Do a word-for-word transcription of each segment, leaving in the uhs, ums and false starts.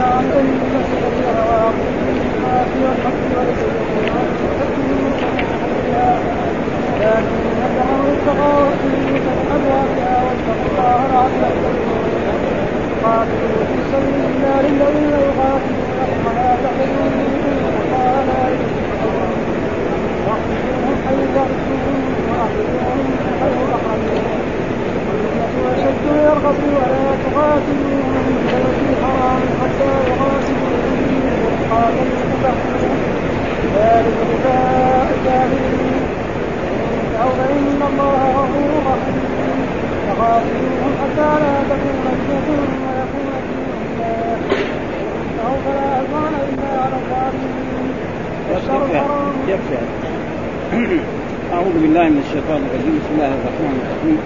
عن أي مسجد وأعطيه الناس والحق ولسيكون لكن نجعل اتقوا فيه أبوابها واتقوا الله لعلكم قاتلوا في سبيل الله الذين يقاتلونكم ولا تعتدوا الله لا يحب واخرجوهم حيث أخرجوهم وأخرجوهم من حيث أخرجوهم والفتنة أشد من القتل ولا تقاتلوهم في البيت الحرام حتى يقاتلوا فيه وقاتل المتقون ذلك جزاء الكافرين فإن الله غفور رحيم فقاتلوهم حتى لا تكون فتنة ويكون الدين لله فإنه فلا عدوان إلا على الظالمين والشهر الحرام. أعوذ بالله من الشيطان الرجيم. بسم الله الرحمن الرحيم.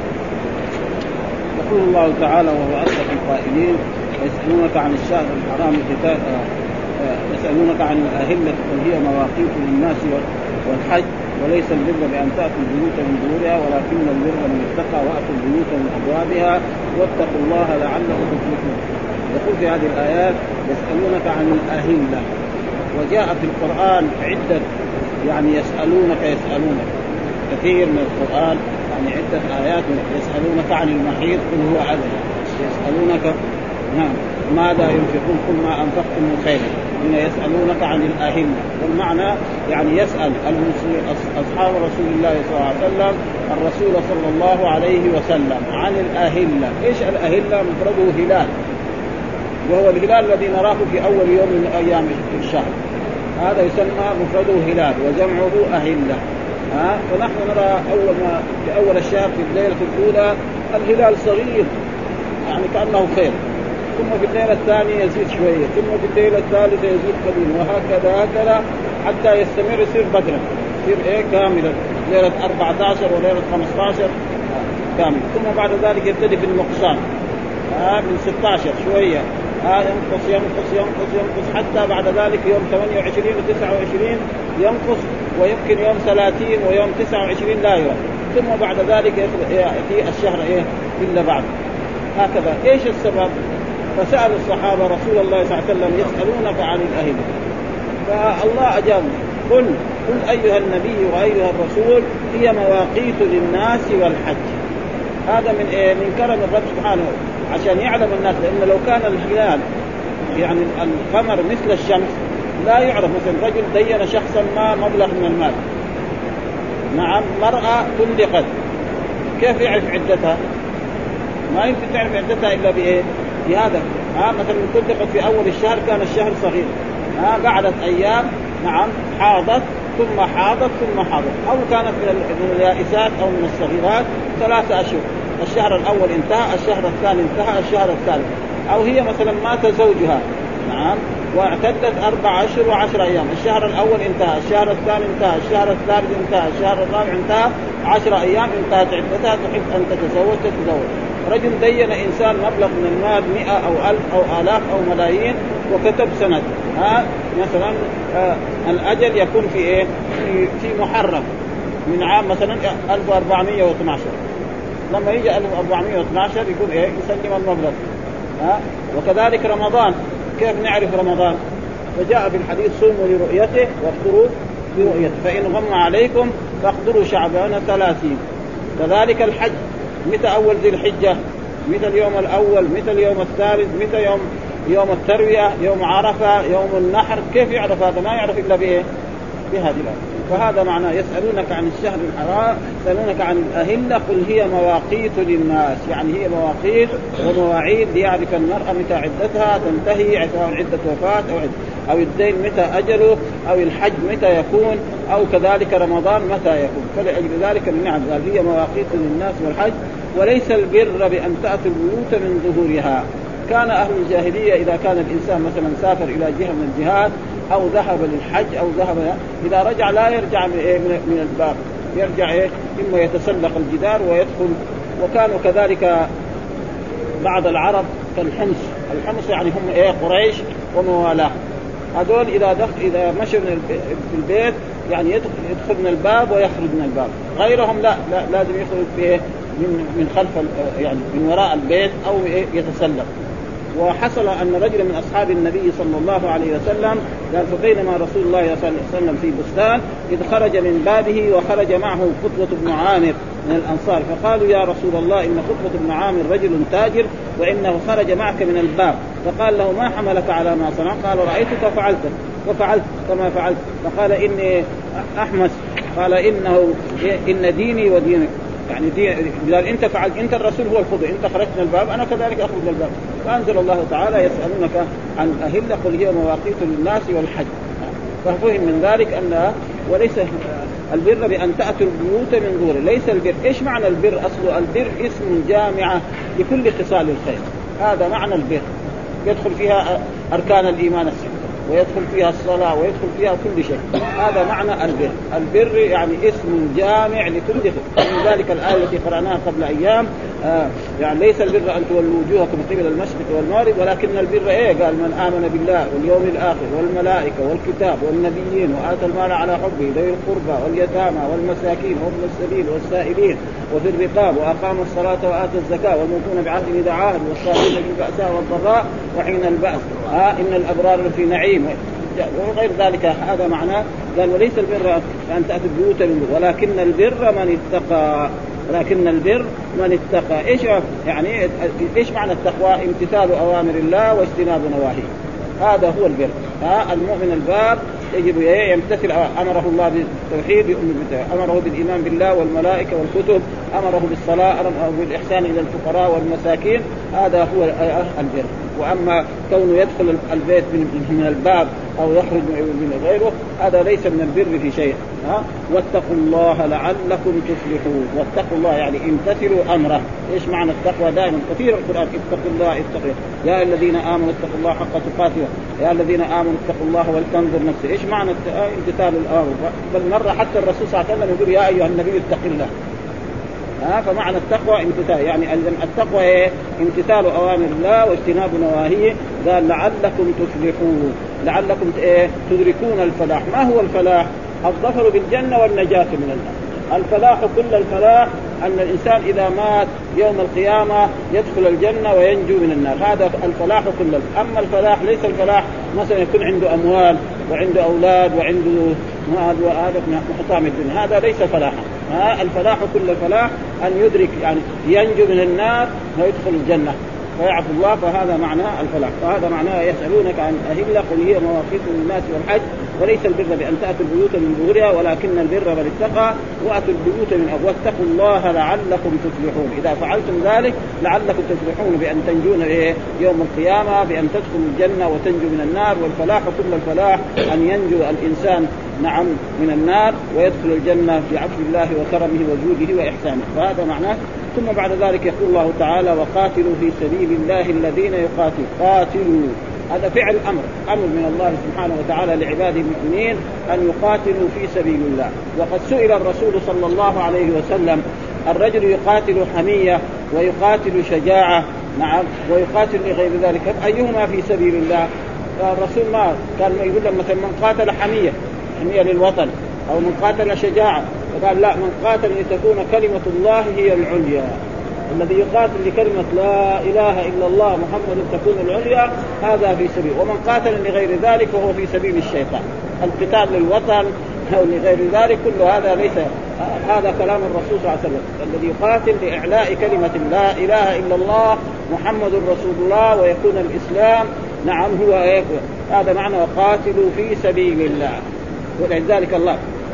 يقول الله تعالى وهو أصدق القائلين يسألونك عن الشهر الحرام قتال يسألونك عن الأهلة قل هي مواقيت للناس والحج وليس البر بأن تأتوا البيوت من ظهورها ولكن البر من اتقى وأتوا البيوت من أبوابها واتقوا الله لعلكم تفلحون. يقول في هذه الآيات يسألونك عن الأهلة، وجاء في القرآن عدة يعني يسألونك يسألونك كثير من القرآن يعني عدة آيات يسألونك عن المحيط قل هو أذى، يسألونك نعم ماذا ينفقون قل ما أنفقتم من خير، هنا يسألونك عن الأهلة. والمعنى يعني يسأل أصحاب رسول الله صلى الله عليه وسلم الرسول صلى الله عليه وسلم عن الأهلة. إيش الأهلة؟ مفرده هلال، وهو الهلال الذي نراه في أول يوم من أيام الشهر، هذا يسمى مفرده هلال وجمعه أهلة. ها فنحن نرى أول ما في أول الشهر في الليلة الأولى الهلال صغير يعني كأنه خير، ثم في الليلة الثانية يزيد شوية، ثم في الليلة الثالثة يزيد قليل، وهكذا هكذا حتى يستمر يصير بدرا يصير إيه كاملا، ليلة أربعة عشر وليلة خمسة عشر كامل، ثم بعد ذلك يبتدي في النقصان آه من ستة عشر شوية آه ينقص ينقص ينقص ينقص حتى بعد ذلك يوم ثمانية وعشرين وتسعة وعشرين ينقص، ويمكن يوم ثلاثين ويوم تسعة وعشرين لا يوم، ثم بعد ذلك يأتي الشهر إيه إلا بعد. هكذا. إيش السبب؟ فسأل الصحابة رسول الله صلى الله عليه وسلم يسألونك عن الأهلة، فالله أجاب قل قل أيها النبي وأيها الرسول هي مواقيت للناس والحج. هذا من إيه؟ من كرم الرب سبحانه عشان يعلم الناس، لأن لو كان الهلال يعني القمر مثل الشمس لا يعرف. مثلا رجل دين شخصا ما مبلغ من المال، نعم مرأة طلقت، كيف يعرف عدتها؟ ما يمكن تعرف عدتها إلا بإيه؟ بهذا. ها مثلا طلقت في أول الشهر كان الشهر صغير، ها قعدت أيام نعم حاضت ثم حاضت ثم حاضت، أو كانت من اليائسات أو من الصغيرات ثلاثة أشهر، الشهر الأول انتهى، الشهر الثاني انتهى، الشهر الثالث. أو هي مثلا مات زوجها نعم واعتدت أربع أشهر وعشر أيام، الشهر الأول انتهى، الشهر الثاني انتهى، الشهر الثالث انتهى، الشهر الرابع انتهى، عشر أيام انتهت عدتها، تحب أن تتزوج تتزوج. رجل دين إنسان مبلغ من المال مئة أو ألف أو آلاف أو ملايين وكتب سند، ها مثلا آه الأجل يكون في إيه؟ في, في محرم من عام مثلا ألف وأربعمائة واثني عشر، لما يجي ألف وأربعمائة واثني عشر يكون إيه؟ يسلم المبلغ. ها وكذلك رمضان، كيف نعرف رمضان؟ فجاء في الحديث صوموا لرؤيته وافطروا لرؤيته فإن غم عليكم فاقدروا شعبان ثلاثين. كذلك الحج، متى أول ذي الحجة؟ متى اليوم الأول؟ متى اليوم الثالث؟ متى يوم يوم التروية؟ يوم عرفة؟ يوم النحر؟ كيف يعرف هذا؟ ما يعرف إلا بإيه؟ بهذه الآية. فهذا معناه يسألونك عن الشهر الحرام، يسألونك عن الأهلة قل هي مواقيت للناس، يعني هي مواقيت ومواعيد ليعرف المرأة متى عدتها تنتهي، سواء عدة وفاة أو عدة أو الدين متى أجله، أو الحج متى يكون، أو كذلك رمضان متى يكون. فلأجل ذلك من نعم قال هي مواقيت للناس والحج وليس البر بأن تأتوا البيوت من ظهورها. كان أهل الجاهلية إذا كان الإنسان مثلا سافر إلى جهة من الجهات أو ذهب للحج أو ذهب إذا رجع لا يرجع من الباب، يرجع إيه؟ إما يتسلق الجدار ويدخل. وكانوا كذلك بعض العرب كالحمص، الحمص يعني هم إيه؟ قريش وموالاه، هذول إذا دخل إذا مشوا في البيت يعني يدخل, يدخل من الباب ويخرج من الباب. غيرهم لا, لا لازم يخرج من من خلف يعني من وراء البيت أو يتسلق. وحصل أن رجل من أصحاب النبي صلى الله عليه وسلم قال فبينما رسول الله صلى الله عليه وسلم في بستان إذ خرج من بابه وخرج معه خطوة بن عامر من الأنصار فقالوا يا رسول الله إن خطوة بن عامر رجل تاجر وإنه خرج معك من الباب فقال له ما حملك على ما صنع؟ قال رأيتك فعلت وفعلت كما فعلت. فقال إني أحمس قال إنه إن ديني ودينك يعني دي قال أنت فعلت أنت الرسول هو الخضر أنت خرجت من الباب أنا كذلك أخرج من الباب. فأنزل الله تعالى يسألونك عن أهلة قل هي مواقيت للناس والحج. ففهم من ذلك أن وليس البر بأن تأتوا البيوت من ظهور. ليس البر. إيش معنى البر؟ أصل البر اسم جامعة لكل خصال الخير. هذا معنى البر يدخل فيها أركان الإيمان الستة ويدخل فيها الصلاة ويدخل فيها كل شيء. هذا معنى البر. البر يعني اسم جامع لكل خير. من ذلك الآية التي قرأناها قبل أيام آه يعني ليس البر أن تولوا وجوهكم قبل المشرق والمغرب ولكن البر إيه؟ قال من آمن بالله واليوم الآخر والملائكة والكتاب والنبيين وآتى المال على حبه ذوي القربى واليتامى والمساكين وابن السبيل والسائلين وفي الرقاب وأقام الصلاة وآتى الزكاة والموفون بعهدهم إذا عاهدوا والصابرين في البأساء والضراء وحين البأس آه إن الأبرار في نعيم وغير ذلك. هذا معناه قال وليس البر أن تأتوا البيوت من ولكن البر من اتقى. لكن البر من اتقى. إيش يعني إيش معنى التقوى؟ امتثال أوامر الله واجتناب نواهيه. هذا هو البر. ها المؤمن الباب يجب يمتثل أمره الله بالتوحيد أمره بالإيمان بالله والملائكة والكتب أمره بالصلاة أمره بالإحسان إلى الفقراء والمساكين. هذا هو البر. وأما كونه يدخل البيت من الباب أو يخرج من غيره هذا ليس من البر في شيء. ها واتقوا الله لعلكم تفلحون. واتقوا الله يعني امتثلوا أمره. إيش معنى التقوى؟ دائما كثير القرآن اتقوا الله اتقوا يا الذين آمنوا اتقوا الله حق تقاته يا الذين آمنوا اتقوا الله ولتنظر نفسه. إيش معنى امتثال الأمر؟ بل مرة حتى الرسول صلى الله عليه وسلم يقول يا أيها النبي اتق الله. ها فمعنى التقوى امتثال يعني التقوى ايه؟ امتثال اوامر الله واجتناب نواهيه. قال لعلكم تفلحون لعلكم ايه؟ تدركون الفلاح. ما هو الفلاح؟ الظفر بالجنه والنجاه من النار. الفلاح كل الفلاح ان الانسان اذا مات يوم القيامه يدخل الجنه وينجو من النار. هذا الفلاح كل. اما الفلاح ليس الفلاح مثلا يكون عنده اموال وعنده اولاد وعنده هذا محطام الدنيا. هذا ليس فلاحا. ها الفلاح كل الفلاح أن يدرك يعني ينجو من النار ويدخل الجنة ويعفو الله. فهذا معناه الفلاح. فهذا معناه يسألونك عن أهلة قل هي مواقيت للناس والحج وليس البر بأن تأتوا البيوت من ظهورها ولكن البر من اتقى وأتوا البيوت من أبواب. واتقوا الله لعلكم تفلحون. إذا فعلتم ذلك لعلكم تفلحون بأن تنجون يوم القيامة بأن تدخلوا الجنة وتنجوا من النار. والفلاح كل الفلاح أن ينجو الإنسان نعم من النار ويدخل الجنة بعفو الله وكرمه وجوده وإحسانه. فهذا معناه. ثم بعد ذلك يقول الله تعالى وقاتلوا في سبيل الله الذين يقاتلوا. قاتلوا هذا فعل أمر أمر من الله سبحانه وتعالى لعباده المؤمنين أن يقاتلوا في سبيل الله. وقد سئل الرسول صلى الله عليه وسلم الرجل يقاتل حمية ويقاتل شجاعة نعم ويقاتل لغير ذلك أيهما في سبيل الله؟ الرسول ما كان يقول لهم مثلا من قاتل حمية حمية للوطن أو من قاتل شجاعة فقال لا من قاتل لتكون كلمة الله هي العليا. الذي يقاتل لكلمة لا إله إلا الله محمد تكون العليا هذا في سبيل. ومن قاتل لغير ذلك فهو في سبيل الشيطان. القتال للوطن أو لغير ذلك كل هذا ليس. هذا كلام الرسول صلى الله عليه وسلم الذي يقاتل لإعلاء كلمة لا إله إلا الله محمد رسول الله ويكون الإسلام نعم هو إيه؟ هذا معنى وقاتلوا في سبيل الله. ولذلك الله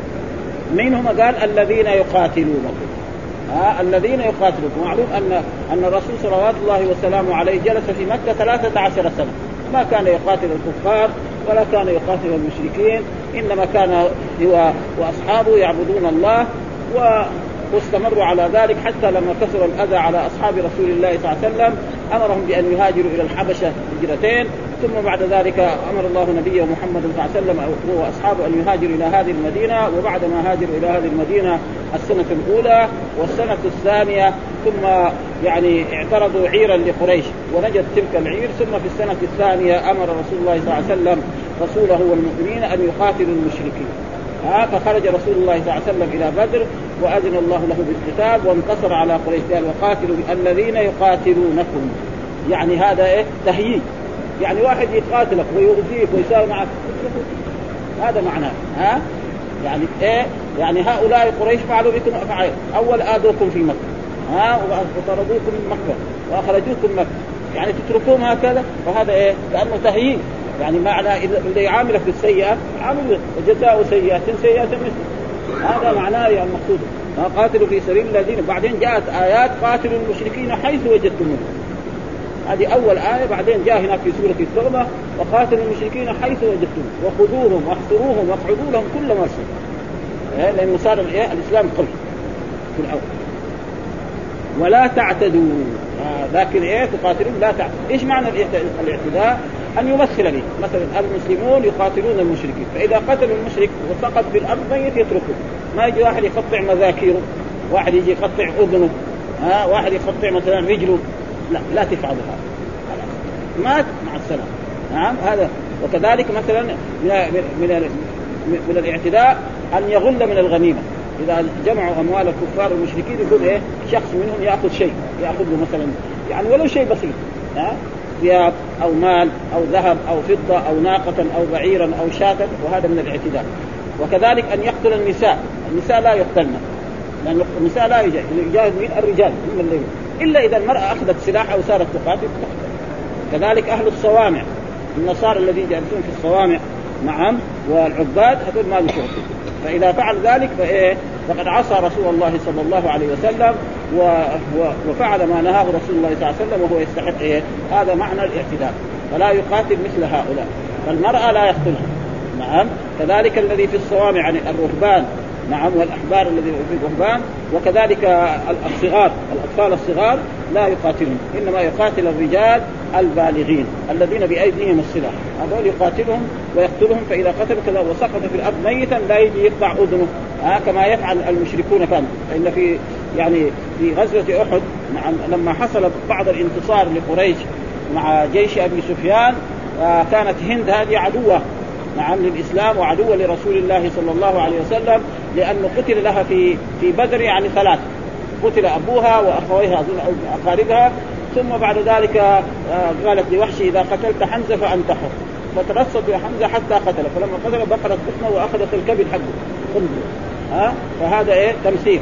من هم قال الذين يقاتلونكم. ها الذين يقاتلونكم. معلوم أن أن الرسول صلوات الله وسلامه عليه جلس في مكة ثلاثة عشر سنة ما كان يقاتل الكفار ولا كان يقاتل المشركين إنما كان هو وأصحابه يعبدون الله واستمروا على ذلك حتى لما كثر الأذى على أصحاب رسول الله صلى الله عليه وسلم أمرهم بأن يهاجروا إلى الحبشة هجرتين. ثم بعد ذلك أمر الله نبيه محمد صلى الله عليه وسلم وأصحابه أن يهاجروا إلى هذه المدينة. وبعد ما هاجروا إلى هذه المدينة السنة الأولى والسنة الثانية ثم يعني اعترضوا عيرا لقريش ونجت تلك العير. ثم في السنة الثانية أمر رسول الله صلى الله عليه وسلم رسوله والمؤمنين أن يقاتلوا المشركين. ها فخرج رسول الله صلى الله عليه وسلم إلى بدر وأذن الله له بالقتال وانتصر على قريش. قال وقاتلوا الذين يقاتلونكم. يعني هذا إيه تهييج، يعني واحد يقاتلك ويؤذيك ويساوي معك، هذا معناه ها يعني إيه يعني هؤلاء قريش فعلوا بكم أفعال، أول آذوكم في مكة ها وطردوكم من مكة وأخرجوكم من مكة، يعني تتركوهم هكذا، وهذا إيه لأنه تهييج، يعني معنى اللي يعاملك بالسيئة عامل جزاء سيئة سيئة مثل هذا معناه يعني مقصود قاتلوا في سبيل الذين. بعدين جاءت آيات قاتلوا المشركين حيث وجدتموهم، هذه أول آية. بعدين جاء هناك في سورة التوبة وقاتلوا المشركين حيث وجدتموهم وخذوهم واحصروهم واقعدوا لهم كل مرصد، لأنه صار الإسلام قوي في الأول. ولا تعتدوا، لكن إيه تقاتلون لا تعتدوا. إيش معنى الاعتداء؟ أن يمثل به، مثلا المسلمون يقاتلون المشركين، فإذا قتلوا المشرك وسقط في الأرض ميت يتركوه، ما يجي واحد يقطع مذاكيره، واحد يجي يقطع أذنه، ها واحد يقطع مثلا رجله، لا لا تفعلوا هذا، مات مع السلامة. نعم هذا. وكذلك مثلا من من من الاعتداء أن يغل من الغنيمة، إذا جمعوا أموال الكفار والمشركين يقول إيه شخص منهم يأخذ شيء، يأخذ له مثلا يعني ولو شيء بسيط، ها ثياب أو مال أو ذهب أو فضة أو ناقة أو بعيرا أو شاة، وهذا من الاعتداء. وكذلك أن يقتل النساء، النساء لا يقتلن، لأن النساء لا يجاهد من الرجال من الليل، إلا إذا المرأة أخذت سلاح أو صارت تقاتل تقتل. كذلك أهل الصوامع، النصارى الذين جالسون في الصوامع نعم والعباد هذول ما يشركون، فإذا فعل ذلك فإيه فقد عصى رسول الله صلى الله عليه وسلم وفعل ما نهاه رسول الله صلى الله عليه وسلم وهو يستحق إيه. هذا معنى الاعتداء، فلا يقاتل مثل هؤلاء. فالمرأة لا يقتلها نعم. كذلك الذي في الصوامع يعني الرهبان نعم والأحبار الذي في الرهبان، وكذلك الصغار الأطفال الصغار لا يقاتلهم، إنما يقاتل الرجال البالغين الذين بأيديهم السلاح، هذول يقاتلهم ويقتلهم. فإذا قتل كذا وسقط في الأرض ميتا لا يجي يقطع أذنه آه كما يفعل المشركون كانوا. فإن في يعني في غزوة أحد نعم لما حصل بعض الانتصار لقريش مع جيش أبي سفيان آه كانت هند هذه عدوة نعم للإسلام وعدوة لرسول الله صلى الله عليه وسلم، لأنه قتل لها في في بدر يعني ثلاث، قتل أبوها وأخويها أظن أقاربها، ثم بعد ذلك قالت لوحشي إذا قتلت حمزة فأنت حر، فترصد حمزة حتى قتله، فلما قتل بقرت بطنه وأخذت الكبد حقه ها. فهذا إيه تمثيل،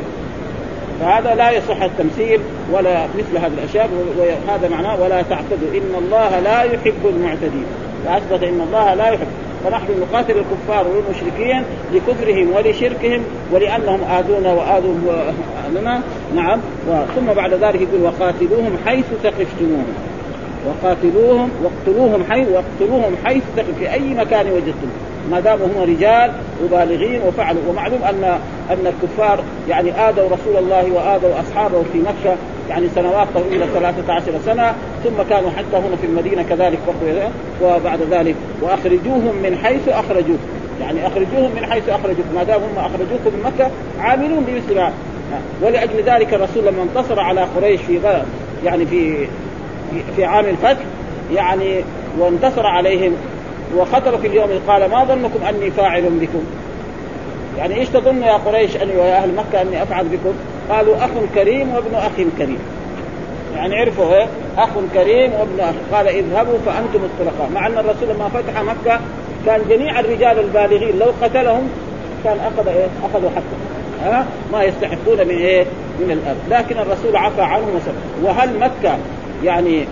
فهذا لا يصح التمثيل ولا مثل هذه الأشياء، وهذا معناه ولا تعتدوا إن الله لا يحب المعتدين، فأثبت إن الله لا يحب. فنحن نقاتل الكفار والمشركين لكفرهم ولشركهم ولأنهم آذونا وآذوا لنا نعم. ثم بعد ذلك يقول وقاتلوهم حيث ثقفتموهم، وقاتلوهم واقتلوهم حيث واقتلوهم حيث ثقفتم في أي مكان وجدتم ما دام هم رجال وبالغين وفعلوا. ومعلوم أن أن الكفار يعني آذوا رسول الله وآذوا أصحابه في مكة يعني سنوات طويلة ثلاثة عشر سنة، ثم كانوا حتى هنا في المدينة كذلك بقوا. وبعد ذلك وأخرجوهم من حيث أخرجوك، يعني أخرجوهم من حيث أخرجوك ما دام هم أخرجوكم من مكة عاملون بمثل هذا. ولأجل ذلك الرسول لما انتصر على قريش في يعني في في عام الفتح يعني وانتصر عليهم وخطر في اليوم قال ما ظنكم أني فاعل بكم، يعني إيش تظن يا قريش أني ويا أهل مكة أني أفعل بكم؟ قالوا أخ كريم وابن أخ كريم، يعني عرفوا إيه أخ كريم وابن أخ. قال اذهبوا فأنتم الطلقاء، مع أن الرسول لما فتح مكة كان جميع الرجال البالغين لو قتلهم كان أخذ إيه أخذوا حقه ها ما يستحقون من إيه من الأرض، لكن الرسول عفى عنهم وسلم. وهل مكة يعني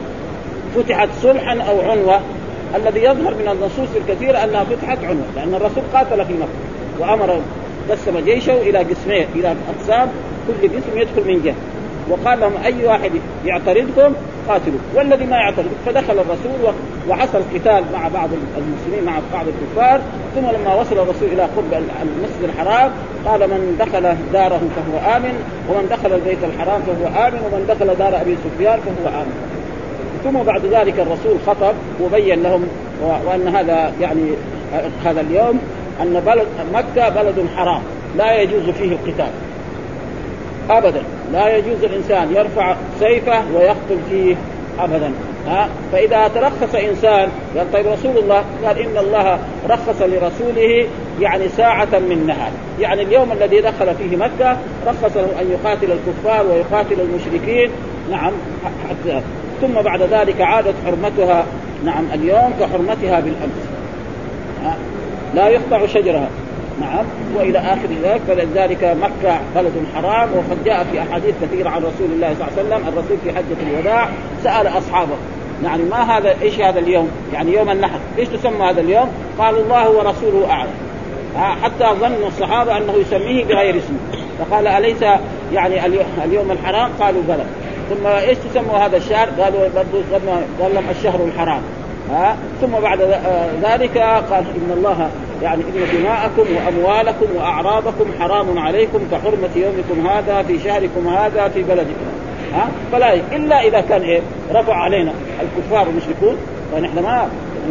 فتحت صلحا أو عنوة؟ الذي يظهر من النصوص الكثيرة أنها فتحت عنوة، لأن الرسول قاتل في مكة وأمر قسم جيشه إلى قسمين إلى أقسام كل قسم يدخل من جهة، وقال لهم أي واحد يعترضكم قاتلوا والذي ما يعترض. فدخل الرسول وحصل قتال مع بعض المسلمين مع بعض الكفار. ثم لما وصل الرسول إلى قرب المسجد الحرام قال من دخل داره فهو آمن، ومن دخل البيت الحرام فهو آمن، ومن دخل دار أبي سفيان فهو آمن. ثم بعد ذلك الرسول خطب وبين لهم وأن هذا يعني هذا اليوم أن بلد مكة بلد حرام لا يجوز فيه القتال أبدا، لا يجوز الإنسان يرفع سيفه ويقتل فيه أبدا ها. فإذا ترخص إنسان قال طيب رسول الله قال إن الله رخص لرسوله يعني ساعة من نهار، يعني اليوم الذي دخل فيه مكة رخص له أن يقاتل الكفار ويقاتل المشركين نعم حتى. ثم بعد ذلك عادت حرمتها نعم اليوم كحرمتها بالأمس، لا يقطع شجرها نعم وإلى آخر ذلك. فلذلك مكة بلد حرام. وقد جاء في أحاديث كثيرة عن رسول الله صلى الله عليه وسلم، الرسول في حجة الوداع سأل أصحابه يعني ما هذا، إيش هذا اليوم، يعني يوم النحر، إيش تسمى هذا اليوم؟ قالوا الله ورسوله أعلم. حتى ظنوا الصحابة أنه يسميه بغير اسمه، فقال أليس يعني اليوم الحرام؟ قالوا بلى. ثم إيش تسموا هذا الشهر؟ قالوا قال لهم الشهر الحرام. ها ثم بعد ذلك قال إن الله يعني إن دماءكم وأموالكم وأعراضكم حرام عليكم كحرمة يومكم هذا في شهركم هذا في بلدكم. ها فلا إلا إذا كان إيه رفع علينا الكفار والمشركون فنحن ما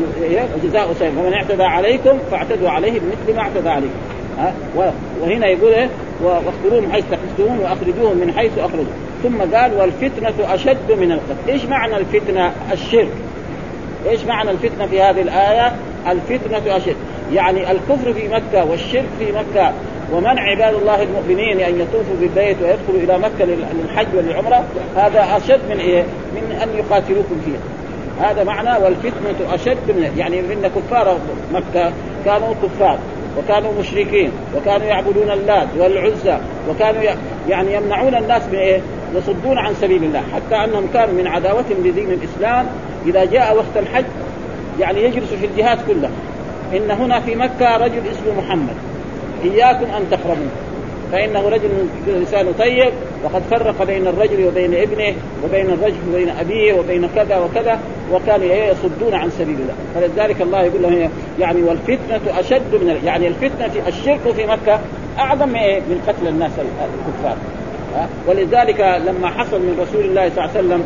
جزاء سيء، ومن اعتدى عليكم فاعتدوا عليه بمثل ما اعتدى عليكم. ها وهنا يقول إيه واخبروهم حيث تقصدون وأخرجوهم من حيث أخرجوا. ثم قال والفتنة أشد من القتل. إيش معنى الفتنة؟ الشرك. إيش معنى الفتنة في هذه الآية؟ الفتنة أشد يعني الكفر في مكة والشرك في مكة ومنع عباد الله المؤمنين أن يطوفوا بالبيت ويدخلوا إلى مكة للحج والعمرة، هذا أشد من إيه؟ من أن يقاتلوكم فيها. هذا معنى والفتنة أشد من يعني إن كفار مكة كانوا كفار وكانوا مشركين وكانوا يعبدون اللات والعزى وكانوا يعني يمنعون الناس من إيه؟ يصدون عن سبيل الله، حتى أنهم كانوا من عداوتهم لدين الإسلام إذا جاء وقت الحج يعني يجلسوا في الجهات كلها. إن هنا في مكة رجل اسمه محمد إياكم أن تقربوه فإنه رجل لسانه طيب وقد فرق بين الرجل وبين ابنه وبين الرجل وبين أبيه وبين كذا وكذا وكانوا يصدون عن سبيل الله. فلذلك الله يقول له يعني والفتنة أشد من يعني الفتنة في الشرك في مكة أعظم من قتل الناس الكفار. ولذلك لما حصل من رسول الله صلى الله عليه وسلم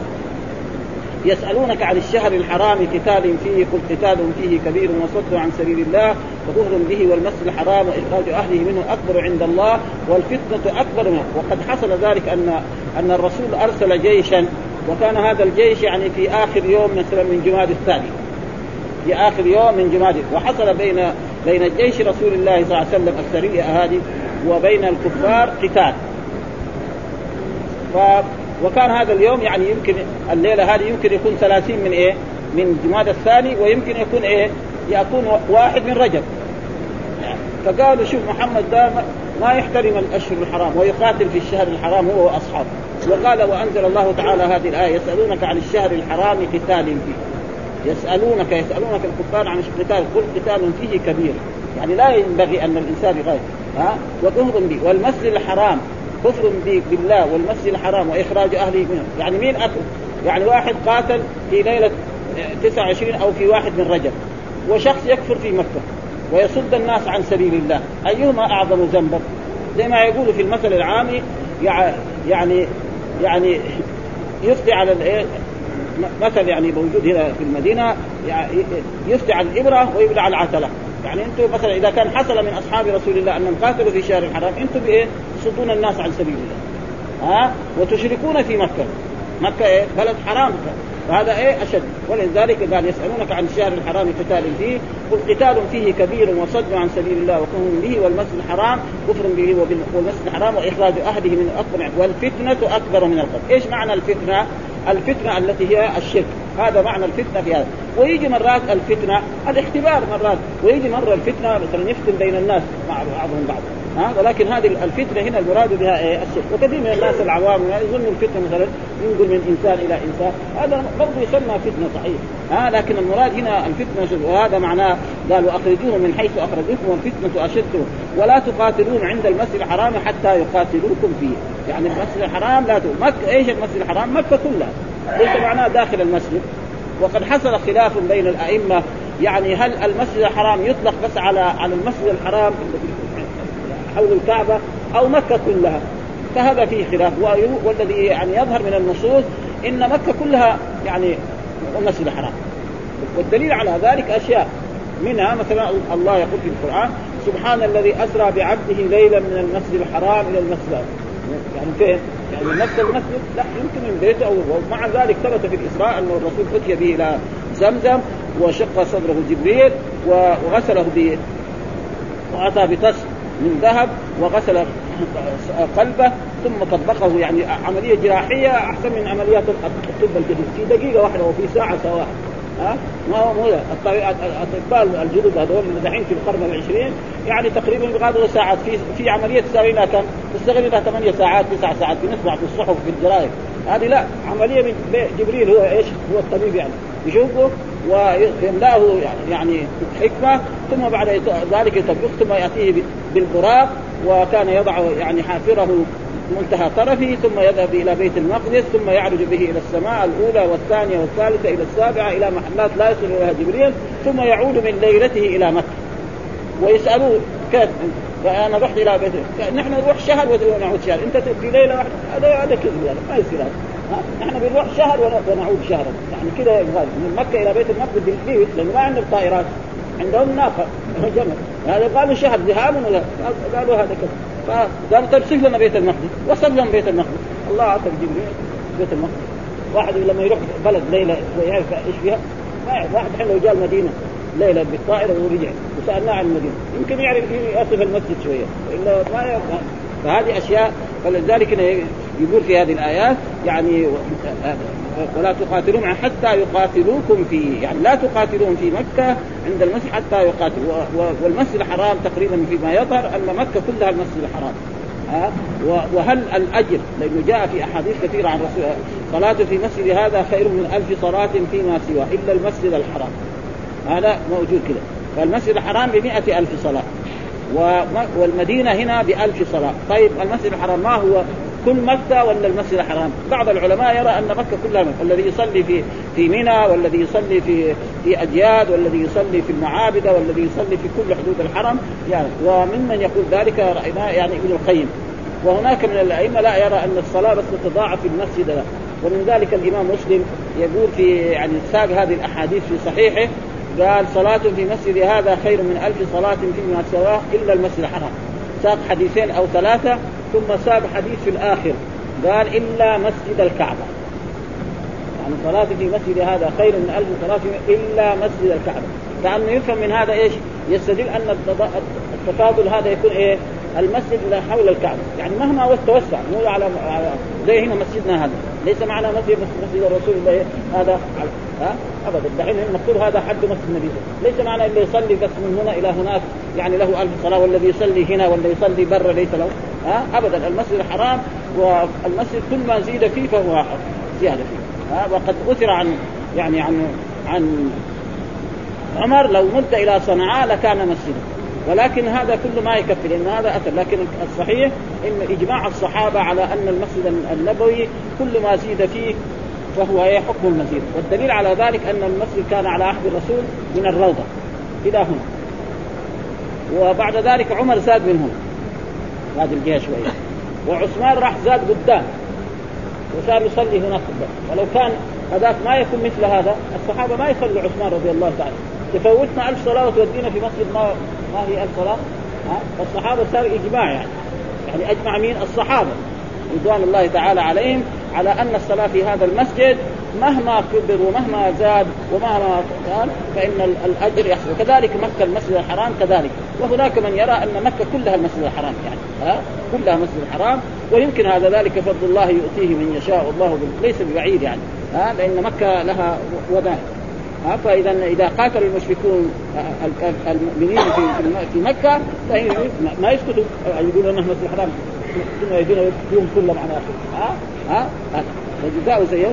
يسألونك عن الشهر الحرام قتال فيه قل قتال فيه كبير وصد عن سبيل الله وكفر به والمسجد الحرام وإخراج أهله منه أكبر عند الله والفتنة أكبر منه. وقد حصل ذلك أن أن الرسول أرسل جيشا وكان هذا الجيش يعني في آخر يوم مثلا من جماد الثاني في آخر يوم من جماد، وحصل بين بين الجيش رسول الله صلى الله عليه وسلم السرية هذه وبين الكفار قتال. ف وكان هذا اليوم يعني يمكن الليلة هذه يمكن يكون ثلاثين من إيه من جماد الثاني ويمكن يكون إيه يكون واحد من رجب. فقالوا شوف محمد ده ما يحترم الأشهر الحرام ويقاتل في الشهر الحرام هو وأصحابه. وقال وأنزل الله تعالى هذه الآية يسألونك عن الشهر الحرام قتال فيه. يسألونك يسألونك الكفار عن القتال قل قتال فيه كبير يعني لا ينبغي أن الإنسان يغير ها وكفر به والمسجد الحرام كفر بالله والمسجد الحرام وإخراج أهله منه. يعني مين أكل يعني واحد قاتل في ليلة تسعة وعشرين أو في واحد من رجب وشخص يكفر في مكة ويصد الناس عن سبيل الله أيهما أعظم ذنبا؟ زي ما يقولوا في المثل العامي يعني يعني يفتي على مثل يعني موجود هنا في المدينة يفتي على الإبرة ويبلع على العتلة. يعني أنتم مثلا إذا كان حصل من أصحاب رسول الله أنهم قاتلوا في شهر الحرام أنتم بإيه تصدون الناس عن سبيل الله ها وتشركون في مكة. مكة إيه بلد حرام فهذا إيه أشد. ولذلك قال يسألونك عن الشهر الحرام قتال فيه قل قتال فيه كبير وصد عن سبيل الله وكفر به والمسجد الحرام كفر به والمسجد الحرام وإخراج أهله من أكبر والفتنة أكبر من القتل. إيش معنى الفتنة؟ الفتنة التي هي الشرك هذا معنى الفتنة في هذا. ويجي مرات الفتنة الاختبار مرات ويجي مرة الفتنة مثلا يفتن بين الناس مع بعضهم بعض ها ولكن هذه الفتنة هنا المراد بها إيه الشرك. وكثير من الناس العوام يظن الفتنة مثلا ينقل من إنسان إلى إنسان هذا برضه يسمى فتنة صحيح ها لكن المراد هنا الفتنة وهذا معناه قالوا أخرجوهم من حيث أخرجوكم والفتنة أشد ولا تقاتلون عند المسجد الحرام حتى يقاتلوكم فيه. يعني المسجد الحرام لا تقول مكة إيش المسجد الحرام مكة كلها ليس معناه داخل المسجد. وقد حصل خلاف بين الأئمة يعني هل المسجد الحرام يطلق بس على على المسجد الحرام حول الكعبة أو مكة كلها فهذا فيه خلاف. والذي يعني يظهر من النصوص إن مكة كلها يعني المسجد الحرام. والدليل على ذلك أشياء منها مثلا الله يقول في القرآن سبحان الذي أسرى بعبده ليلا من المسجد الحرام إلى المسجد يعني فين يعني نفس المسجد لا يمكن من بيته. ومع ذلك ثبت في الإسراء أن الرسول أتي به إلى زمزم وشق صدره جبريل وغسله ب وأتى بطس من ذهب وغسل قلبه ثم طبقه، يعني عملية جراحية أحسن من عمليات الطب الجديد، في دقيقة واحدة وفي ساعة سواء. ها ما هو مو الأطباء الجدد هذول دحين في القرن العشرين يعني تقريبا بغادروا ساعات، في في عملية تساوي لها كم؟ تستغرق لها ثمانية ساعات تسع ساعات، بنسمع في الصحف في الجرائد. هذه لا، عملية من جبريل هو ايش؟ هو الطبيب يعني يشوفه ويملاه يعني يعني حكمة، ثم بعد ذلك يطبق، ثم يأتيه بالبراق، وكان يضع يعني حافره منتهى طرفه، ثم يذهب إلى بيت المقدس، ثم يعرج به إلى السماء الأولى والثانية والثالثة إلى السابعة إلى محلات لا يصل إليها جبريل، ثم يعود من ليلته إلى مكة. ويسألوه كيف؟ فأنا رحت إلى بيت، نحن نروح شهر ونعود شهر، أنت في ليلة واحدة، هذا هذا كذب، هذا ما يصير هذا. نحن بنروح شهر ونعود شهرا، يعني كذا من مكة إلى بيت المقدس بالبيت، لأنه ما عندهم طائرات، عندهم ناقة جمل، هذا قالوا شهر ذهاب ولا قالوا هذا كذا. فقالوا طيب صف لنا بيت المقدس، وصف لنا بيت المقدس. الله أعطى جبريل بيت المقدس. واحد لما يروح بلد ليلة ويعرف إيش فيها ما يعرف. واحد حين لو جاء المدينة ليلة بالطائرة ورجع وسألناه عن المدينة يمكن يعرف يصف المسجد شوية، إلا ما يعرف. فهذه أشياء، فلذلك يقول في هذه الآيات يعني ولا تقاتلون حتى يقاتلوكم فيه، يعني لا تقاتلون في مكة عند المسجد حتى يقاتلوا. والمسجد الحرام تقريبا فيما يظهر أن مكة كلها المسجد الحرام. ها وهل الأجر؟ لأنه جاء في أحاديث كثيرة عن رسول صلاة في مسجد هذا خير من ألف صلاة فيما سواه إلا المسجد الحرام. هذا موجود كده. فالمسجد الحرام بمئة ألف صلاة، والمدينة هنا بألف صلاة. طيب المسجد الحرام ما هو كل مكة ولا المسجد الحرام؟ بعض العلماء يرى أن مكة كلها مكة. الذي يصلي في في منى، والذي يصلي في في أجياد، والذي يصلي في المعابد، والذي يصلي في كل حدود الحرم يعني. وممن يقول ذلك رأينا يعني ابن القيم. وهناك من الأئمة لا يرى أن الصلاة بس تضاعف في المسجد لا. ومن ذلك الإمام مسلم يقول في يعني ساق هذه الأحاديث في صحيحه، قال صلاة في مسجد هذا خير من ألف صلاة فيما سواه إلا المسجد الحرام. ساق حديثين أو ثلاثة، ثم ساق حديث في الآخر قال إلا مسجد الكعبة. يعني صلاة في مسجد هذا خير من ألف صلاة إلا مسجد الكعبة. كأنه يفهم من هذا إيش؟ يستدل أن التفاضل هذا يكون إيه؟ المسجد لا حول الكعبة، يعني مهما هو توسع مو على زي هنا مسجدنا هذا ليس معنا مسجد مسجد الرسول الله هذا ها ابدا. دحين المكتوب هذا حد مسجد النبي، ليس معنى اللي يصلي بس من هنا الى هناك يعني له ألف صلاة، والذي يصلي هنا والذي يصلي برا ليس له ها ابدا. المسجد الحرام والمسجد كل ما زيد فيه فهو زياده فيه. ها وقد اثر عن يعني عن عن عمر لو مد الى صنعاء لكان مسجدا، ولكن هذا كله ما يكفي لأن هذا أثر. لكن الصحيح إن إجماع الصحابة على أن المسجد النبوي كل ما زيد فيه فهو حكم المزيد. والدليل على ذلك أن المسجد كان على عهد الرسول من الروضة إلى هنا، وبعد ذلك عمر زاد من هنا هذه الجهة شوية، وعثمان راح زاد قدام وصار يصلي هناك قدام. ولو كان هذاك ما يكون مثل هذا الصحابة ما يصلوا عثمان رضي الله تعالى. تفوتنا ألف صلاة وتودينا في مسجد ما ما هي ألف صلاة. ها فالصحابة صار إجماع يعني يعني أجمع مين؟ الصحابة رضوان الله تعالى عليهم على أن الصلاة في هذا المسجد مهما كبر ومهما زاد ومهما كان فإن الأجر يحصل. كذلك مكة المسجد الحرام كذلك. وهناك من يرى أن مكة كلها المسجد الحرام يعني ها كلها مسجد الحرام، ويمكن هذا ذلك فضل الله يؤتيه من يشاء الله ليس ببعيد يعني ها لأن مكة لها وباء. فإذا إذا قاتل المشركون المؤمنين في في مكة ما يسكتوا يقولون أنه مسجد الحرام ثم يجون يوم كلهم على آخر ها ها فجزاء زيه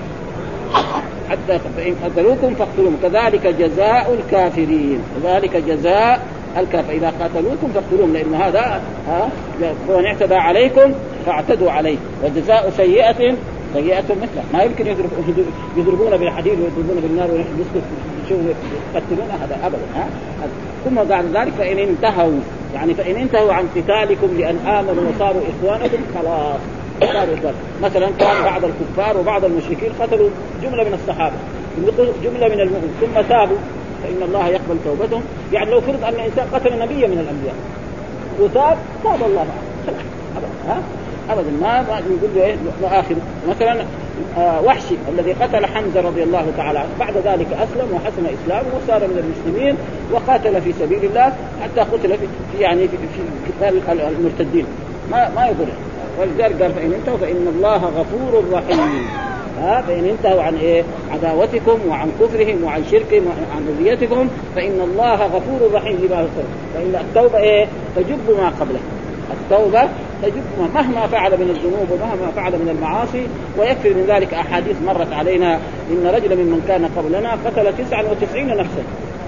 حتى فإن قتلوكم فاقتلوهم كذلك جزاء الكافرين. كذلك جزاء الكافر إذا قاتلوكم فاقتلوهم، لأن هذا ها ومن اعتدى عليكم فاعتدوا عليه، وجزاء سيئة سيئة مثله. ما يمكن يضربون بالحديد ويضربون بالنار ونسكت شو يقتلون هذا أبدا. ها ثم بعد ذلك فإن انتهوا يعني فإن انتهوا عن قتالكم لأن آمنوا وصاروا إخوانكم خلاص صاروا إخوان. مثلا كان بعض الكفار وبعض المشركين قتلوا جملة من الصحابة جملة من المؤمنين ثم تابوا فإن الله يقبل توبتهم. يعني لو فرض أن إنسان قتل نبيا من الأنبياء وتاب تاب الله معه أبدا. ها أبدا ما يقول له إيه آخر. مثلا آه وحشي الذي قتل حمزة رضي الله تعالى عنه بعد ذلك أسلم وحسن إسلامه وصار من المسلمين وقاتل في سبيل الله حتى قتل في يعني في قتال المرتدين ما ما يقول ولذلك قال فإن انتهوا فإن الله غفور رحيم. ها فإن انتهوا عن إيه عداوتكم وعن كفرهم وعن شركهم وعن ذريتكم فإن الله غفور رحيم لما يغفر. فإن التوبة إيه تجب ما قبله. التوبة تجب مهما فعل من الذنوب ومهما فعل من المعاصي. ويكفي من ذلك أحاديث مرت علينا إن رجلا ممن كان قبلنا قتل تسعة وتسعين نفسا،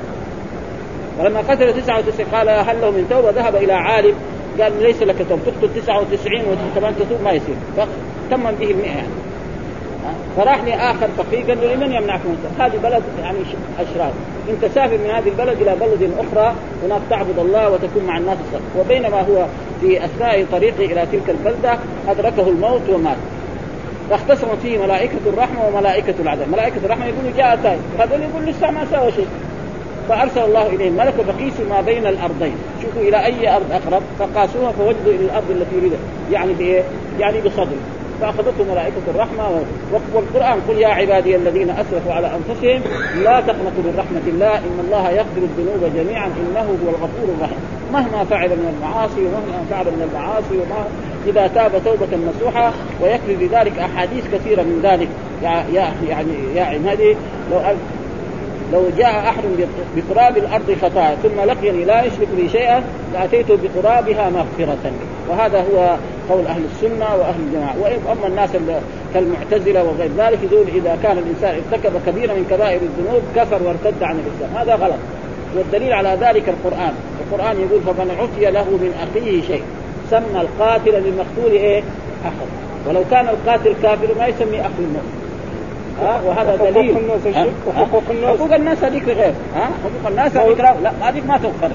ولما قتل تسعة وتسعين قال هل له من توبة؟ ذهب إلى عالم قال ليس لك توبة، تقتل تسعة وتسعين وكمان تتوب ما يصير، فتم به المئة يعني. فراح لي آخر فقيه قال له لمن يمنعكم؟ هذه بلد يعني أشرار، أنت سافر من هذه البلد إلى بلد أخرى هناك تعبد الله وتكون مع الناس الصالحين. وبينما هو في أثناء طريقه إلى تلك البلدة أدركه الموت ومات. فاختصمت فيه ملائكة الرحمة وملائكة العذاب. ملائكة الرحمة يقولوا جاء تائب، هذول يقول لسه ما سوى شيء. فأرسل الله إليهم ملك فقيسوا ما بين الأرضين، شوفوا إلى أي أرض أقرب فقاسوها فوجدوا إلى الأرض التي يريدها يعني بإيه؟ يعني بصدر. فأخذته ملائكة الرحمة. والقرآن قل يا عبادي الذين أسرفوا على أنفسهم لا تقنطوا من رحمة الله إن الله يغفر الذنوب جميعا إنه هو الغفور الرحيم. مهما فعل من المعاصي ومهما فعل من المعاصي وما إذا تاب توبة نصوحة. ويكفي بذلك أحاديث كثيرة من ذلك يا يعني يا عمادي لو لو جاء أحد بقراب الأرض خطايا ثم لقيني لا يشرك بي شيئا لأتيته بقرابها مغفرة. وهذا هو قول أهل السنة وأهل الجماعة. وأما الناس كالمعتزلة وغير ذلك يقول إذا كان الإنسان ارتكب كبيرة من كبائر الذنوب كفر وارتد عن الإسلام، هذا غلط. والدليل على ذلك القرآن. القرآن يقول فمن عفي له من أخيه شيء سمى القاتل للمقتول إيه أخر، ولو كان القاتل كافر ما يسمي أخ المؤمن. ها وهذا دليل. حقوق الناس حقوق الناس هذيك غير. ها حقوق الناس هذيك لا هذيك ما تغفر.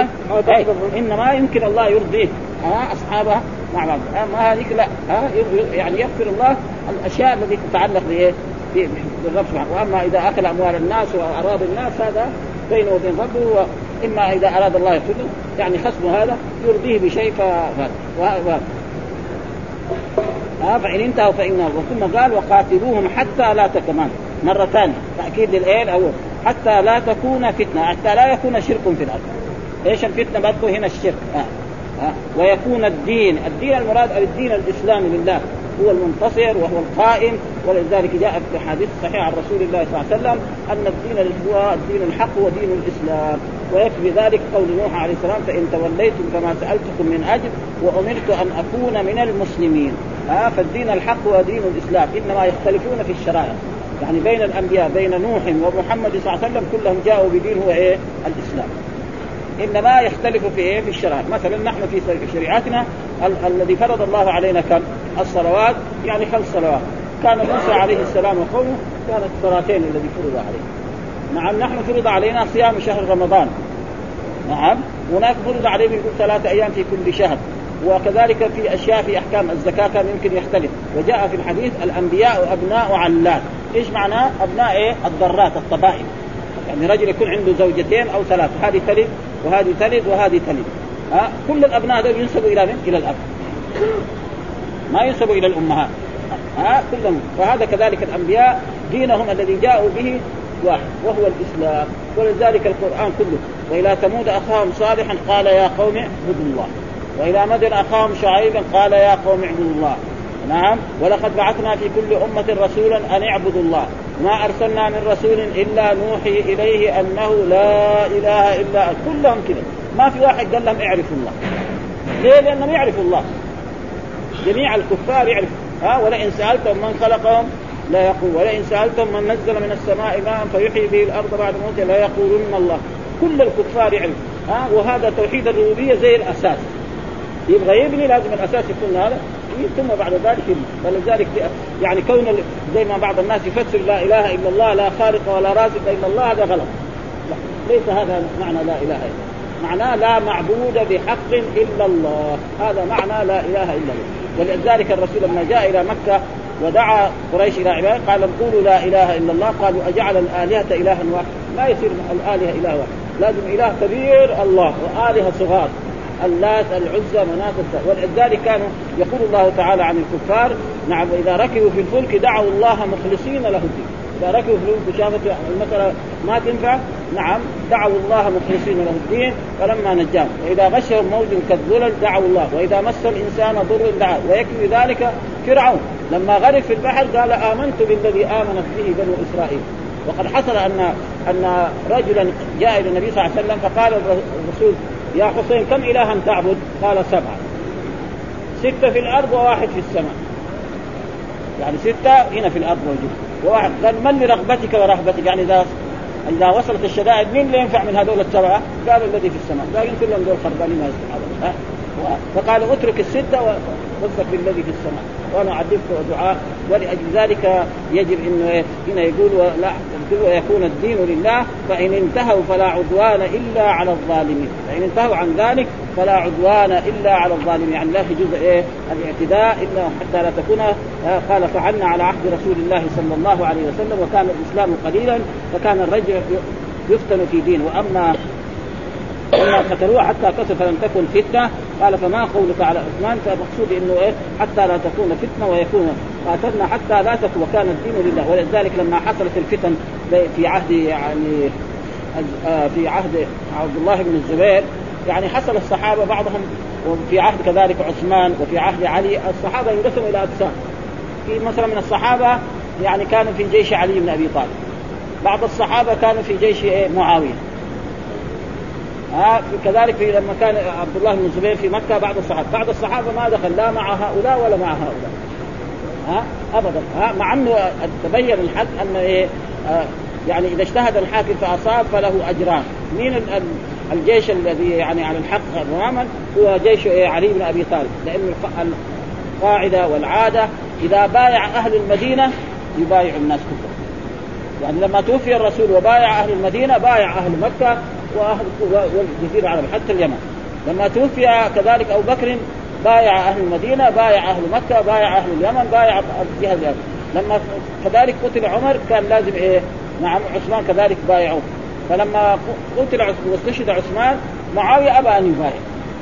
إنما يمكن الله يرضيه ها أصحابها مع بعض. ما هذيك لا ها يعني يغفر الله الأشياء التي تتعلق بإيه بالرب سبحانه. وأما إذا أكل أموال الناس وأعراض الناس هذا بينه وبين ربه. إما إذا أراد الله يغفر يعني خصمه هذا يرضيه بشيء فهذا. ها فإن انتهوا فإنه. وثم قال وقاتلوهم حتى لا تكمان مرة ثانية تأكيد للآية الأول حتى لا تكون فتنة، حتى لا يكون شرك في الأرض. إيش الفتنة؟ بدكم هنا الشرك. ها ها ويكون الدين الدين المراد الدين الإسلامي لله هو المنتصر وهو القائم. ولذلك جاء في حديث صحيح عن رسول الله صلى الله عليه وسلم أن الدين هو الدين الحق ودين الإسلام. ويكفي ذلك قول نوح عليه السلام فإن توليتم فما سألتكم من أجر وأمرت أن أكون من المسلمين. ها فالدين الحق هو دين الإسلام. إنما يختلفون في الشرائع يعني بين الأنبياء بين نوح ومحمد صلى الله عليه وسلم كلهم جاءوا بدين هو إيه الإسلام. إنما يختلف في إيه في الشرائع. مثلا نحن في شريعتنا ال- الذي فرض الله علينا كم الصلوات يعني خمس صلوات. كان موسى عليه السلام وقومه كانت صلاتين الذي فرض عليه. نعم نحن فرض علينا صيام شهر رمضان. نعم هناك فرض علينا يقول ثلاثة أيام في كل شهر. وكذلك في أشياء في أحكام الزكاة كان يمكن يختلف. وجاء في الحديث الأنبياء أبناء علات. إيش معناه أبناء إيه الضرات الطبائع يعني رجل يكون عنده زوجتين أو ثلاث هذه تلد وهذه تلد وهذه تلد. ها كل الأبناء هذول ينسبوا إلى من؟ إلى الأب ما ينسبوا إلى الأمهات. ها كلهم. فهذا كذلك الأنبياء دينهم الذي جاءوا به واحد وهو الإسلام. ولذلك القرآن كله وإلى ثمود أخاهم صالحا قال يا قوم اعبدوا الله وإلى مدين أخاهم شعيبا قال يا قوم اعبدوا الله. نعم ولقد بعثنا في كل أمة رسولا أن اعبدوا الله ما أرسلنا من رسول إلا نوحي إليه أنه لا إله إلا كلهم كده ما في واحد قال لهم اعرفوا الله. ليه؟ لأنهم يعرفوا الله. جميع الكفار يعرفوا. ها ولئن سألتم من خلقهم لا يقول ولئن سألتم من نزل من السماء ماء فيحيي به الأرض بعد موتها لا يقولون الله. كل الكفار يعرفوا. ها وهذا توحيد الربوبية زي الأساس. يبغى يبني لازم الأساس يكون هذا ثم بعد ذلك يبني. فلذلك يعني كون زي ما بعض الناس يفسر لا إله إلا الله لا خالق ولا رازق إلا الله هذا غلط. لا. ليس هذا معنى لا إله إلا الله. معناه لا معبود بحق إلا الله. هذا معنى لا إله إلا الله. ولذلك الرسول لما جاء إلى مكة ودعا قريش إلى عباده قال قولوا لا إله إلا الله. قالوا أجعل الآلهة إلها واحد؟ لا يصير الآلهة إله واحد لازم إله كبير الله وآلهة صغار اللات العزى مناة. ولذلك كانوا يقول الله تعالى عن الكفار نعم وإذا ركبوا في الفلك دعوا الله مخلصين له الدين. إذا ركبوا في الفلك وشافت المسألة ما تنفع نعم دعوا الله مخلصين له الدين فلما نجاهم، وإذا غشهم موج كالظلل دعوا الله، وإذا مس الإنسان ضر دعاه. ويكفي ذلك فرعون لما غرق في البحر قال آمنت بالذي آمنت به بنو إسرائيل. وقد حصل أن أن رجلا جاء إلى النبي صلى الله عليه وسلم فقال الرسول يا حسين كم إلها تعبد؟ قال سبعة، ستة في الأرض وواحد في السماء، يعني ستة هنا في الأرض موجود وواحد. قال من لرغبتك ورهبتك؟ يعني إذا إذا وصلت الشدائد مين اللي ينفع من هذول السبعة؟ قال الذي في السماء، لكن كلهم دول خربانين ما يستحقون. فقال اترك الستة ووصف بالذي في السماء وأنا أعذبك دعاء. ولأجل ذلك يجب إنه هنا يقول لا ويكون الدين لله، فإن انتهوا فلا عدوان إلا على الظالمين. فإن انتهوا عن ذلك فلا عدوان إلا على الظالمين، يعني لا يجوز إيه الاعتداء إلا حتى لا تكون. قال فعلنا على عهد رسول الله صلى الله عليه وسلم وكان الإسلام قليلا فكان الرجل يفتن في دينه، وأما أما قتلوه حتى كسر فلم تكن فتنة. قال فما قولك على عثمان؟ فمقصود إنه إيه حتى لا تكون فتنة ويكون قاتلنا حتى لا تكون وكان الدين لله. ولذلك لما حصلت الفتن في عهد يعني في عهد عبد الله بن الزبير يعني حصل الصحابة بعضهم، وفي عهد كذلك عثمان وفي عهد علي الصحابة ينقسموا إلى أقسام. في مثلا من الصحابة يعني كانوا في جيش علي بن أبي طالب، بعض الصحابة كانوا في جيش معاوية. ها كذلك في لما كان عبد الله بن الزبير في مكة بعض الصحابة بعض الصحابة ما دخل لا مع هؤلاء ولا مع هؤلاء ها أبدا. ها مع أنه تبين الحق أن إيه آه يعني إذا اجتهد الحاكم فأصاب فله أجران. مين الجيش الذي يعني على الحق تماما؟ هو جيش إيه علي بن أبي طالب، لأن القاعدة والعادة إذا بايع أهل المدينة يبايع الناس كلهم. يعني لما توفي الرسول وبايع أهل المدينة بايع أهل مكة وأهل والجزيرة العربية حتى اليمن. لما توفي كذلك أبو بكر بايع أهل المدينة بايع أهل مكة بايع أهل اليمن بايع الجهة اليمن. لما كذلك قتل عمر كان لازم إيه نعم عثمان كذلك بايعوه. فلما قتل واستشهد عثمان معاوية أبى أن يبايع،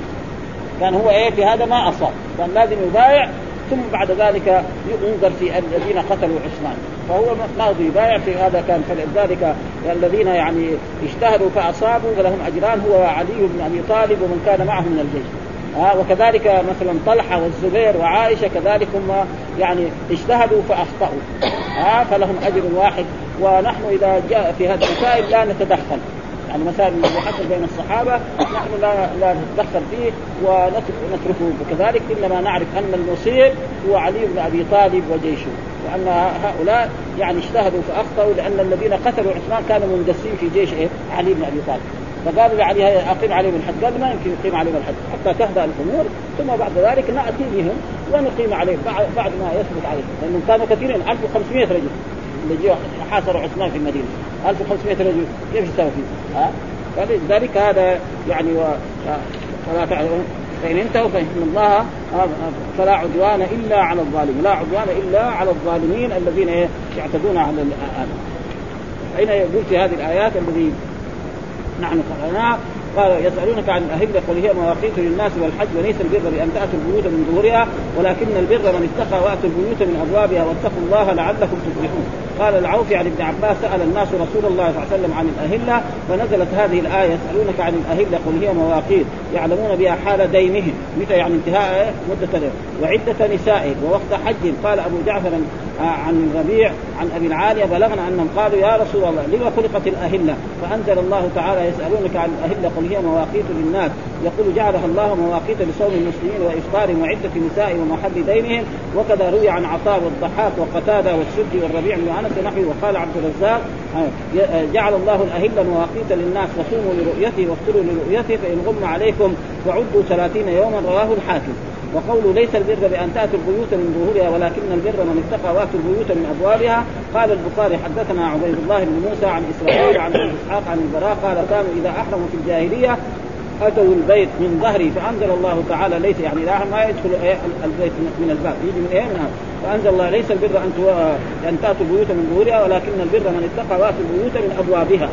كان هو إيه في هذا ما أصاب، كان لازم يبايع ثم بعد ذلك ينظر في الذين قتلوا عثمان، فهو ما يبايع في هذا. كان فلذلك الذين يعني اجتهدوا فأصابوا فلهم أجران هو علي بن أبي طالب ومن كان معه من الجيش. آه وكذلك مثلا طلحة والزبير وعائشة كذلك هم يعني اجتهدوا فأخطأوا آه فلهم أجر واحد. ونحن إذا جاء في هذه المسائل لا نتدخل، يعني مسائل الذي حصل بين الصحابة نحن لا لا نتدخل فيه ونتركه كذلك، إنما نعرف أن المصيب هو علي بن أبي طالب وجيشه، وأن هؤلاء يعني اجتهدوا فأخطأوا لأن الذين قتلوا عثمان كانوا مندسين في جيش إيه؟ علي بن أبي طالب. فقالوا لعلي أقيم عليهم الحد، قال ما يمكن يقيم عليهم الحد حتى تهدأ الأمور ثم بعد ذلك نأتي بهم ونقيم عليهم بعد ما يثبت عليهم، لأنهم كانوا كثيرين ألف وخمسمائة رجل اللي جاء حاصروا عثمان في المدينة، ألف وخمسمائة رجل كيف يسوي فيه؟ ها فلذلك هذا يعني و... فلا تعلمون فإن انتهوا فإن الله فلا عدوان إلا على الظالمين، لا عدوان إلا على الظالمين الذين يعتدون على الآن. أين يقول في هذه الآيات الذي نحن قرأناها؟ قال يسألونك عن الأهلة قل هي مواقيت للناس والحج وليس البر بأن تأتوا البيوت من ظهورها ولكن البر من اتقى وأتوا البيوت من أبوابها واتقوا الله لعلكم تفلحون. قال العوفي عن ابن عباس سأل الناس رسول الله صلى الله عليه وسلم عن الأهلة فنزلت هذه الآية يسألونك عن الأهلة قل هي مواقيت يعلمون بها حال دينهم متى يعني انتهاء مدة وعدة نسائهم ووقت حج. قال أبو جعفر عن الربيع عن أبي العالية بلغنا أنهم قالوا يا رسول الله لما خلقت الأهلة؟ فأنزل الله تعالى يسألونك عن الأهلة قل هي مواقيت للناس يقول جعلها الله مواقيت لصوم المسلمين وإفطارهم وعدة نسائهم ومحل دينهم. وكذا روي عن عطاء والضحاك وقتادة والسدي والربيع بن أنس نحوه. وقال عبد الرزاق جعل الله الأهلة مواقيت للناس فصوموا لرؤيته وافطروا لرؤيته فإن غم عليكم فعدوا ثلاثين يوما رواه الحاكم. وقولوا ليس البر بأن تأتوا البيوت من ظهورها ولكن البر من اتقى وأتوا البيوت من أبوابها. قال البخاري حدثنا عبيد الله بن موسى عن إسرائيل عن إسحاق عن البراء قال كانوا إذا أحرموا في الجاهلية أتوا البيت من ظهري فأنزل الله تعالى ليس يعني لا ما يدخل البيت من الباب يجي من إيه من هذا. فأنزل الله ليس البر أن تأتوا البيوت من ظهورها ولكن البر من اتقى وأتوا البيوت من أبوابها.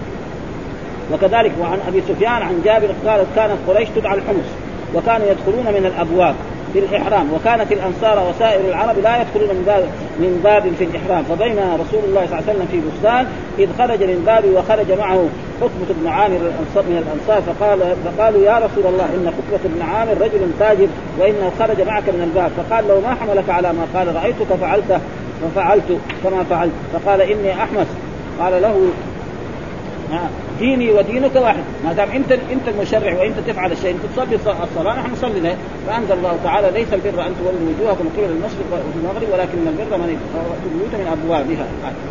وكذلك وعن أبي سفيان عن جابر قال كانت قريش تدعى الحمص وكانوا يدخلون من الأبواب في الإحرام، وكانت الأنصار وسائر العرب لا يدخلون من باب من باب في الإحرام. فبين رسول الله صلى الله عليه وسلم في بستان إذ خرج من باب وخرج معه قطبة بن عامر من الأنصار، فقال فقالوا يا رسول الله إن قطبة بن عامر رجل تاجر وإنه خرج معك من الباب. فقال له ما حملك على ما قال؟ رأيتك فعلت وفعلت كما فعلت. فقال إني أحمس. قال له ديني ودينك واحد، ما دام انت انت المشرع وانت تفعل الشيء، انت تصلي الصلاه نحن نصلي له. فانزل الله تعالى ليس البر ان تولوا وجوهكم قبل المشرق والمغرب ولكن البر من البيوت من ابوابها.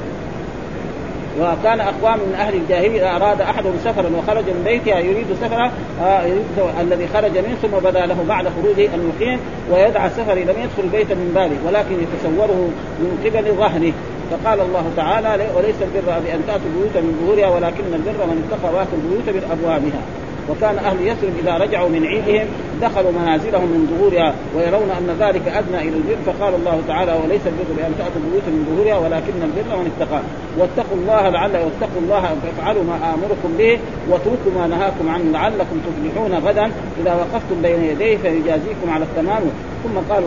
وكان أقوام من أهل الجاهلية أراد أحدهم سفرا وخرج من بيتها يريد سفرا آه يريد الذي خرج منه ثم بدا له بعد خروجه أن يقيم ويدعى السفر لم يدخل البيت من باله ولكن يتصوره من قبل ظهره. فقال الله تعالى وليس البر بأن تأتوا البيوت من ظهورها ولكن البر من اتقى واتوا البيوت من أبوابها. وكان أهل يثرب إذا رجعوا من عيدهم دخلوا منازلهم من ظهورها ويرون أن ذلك أدنى إلى البر. فقال الله تعالى وليس البر بأن تأتوا البيوت من ظهورها ولكن البر من اتقى واتقوا الله لعل واتقوا الله فافعلوا ما آمركم به واتركوا ما نهاكم عنه لعلكم تفلحون غدا إذا وقفتم بين يديه فيجازيكم على التمام. ثم قال